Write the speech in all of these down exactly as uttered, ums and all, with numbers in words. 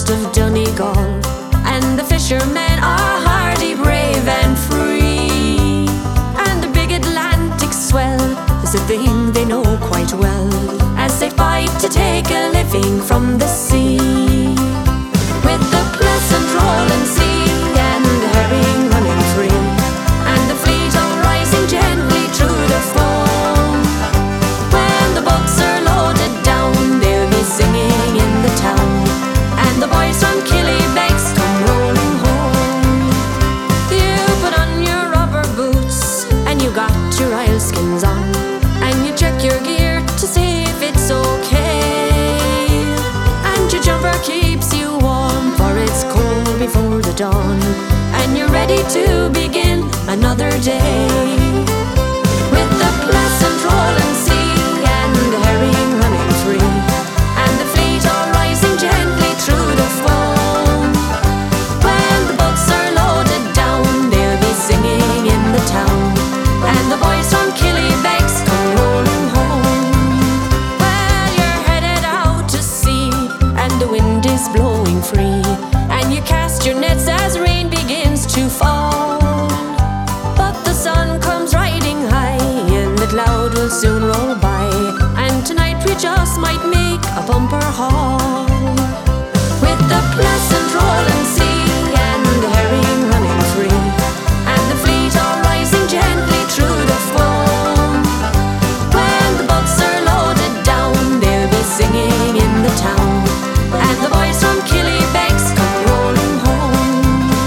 coast of Donegal, and the fishermen are hardy, brave and free. And the big Atlantic swell is a thing they know quite well, as they fight to take a living from the sea. With the pleasant rolling sea and the herring running free, and the fleet all rising gently through the foam. When the boats are loaded down, they'll be singing in the town, and the boys from Killybegs come rolling home. You put on your rubber boots and you got your oilskins on, and you check your gear to see if it's okay, and your jumper keeps you warm, for it's cold before the dawn, and you're ready to begin another day. With the pleasant rolling sea and the herring running free, and the fleet all rising gently through the foam. When the boats are loaded down, they'll be singing in the town, and the boys from Killybegs come rolling home. Well, you're headed out to sea, and the wind is blowing free, and you cast your nets as rain begins to fall. But the sun comes riding high, and the cloud will soon roll by, and tonight we just might make a bumper haul. With the pleasant rolling sea and the herring running free, and the fleet all rising gently through the foam. When the boats are loaded down, they'll be singing in the town, and the boys from Killybegs come rolling home.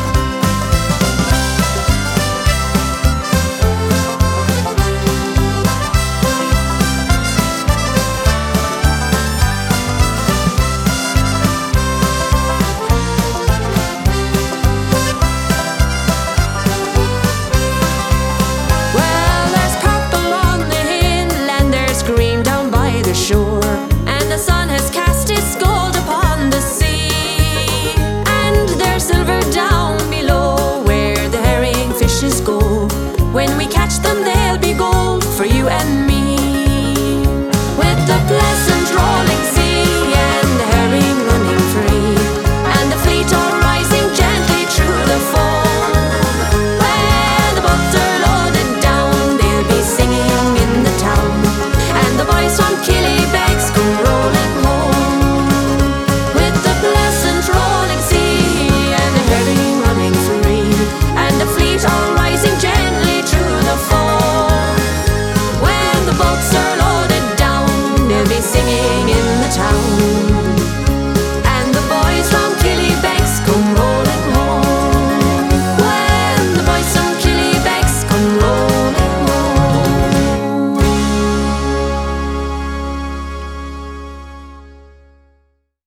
Well, there's purple on the hill, and there's green down by the shore, and the sun has cast its gold upon the sea, and there's silver down below where the herring fishes go. When we catch them, they'll be gold for you and me.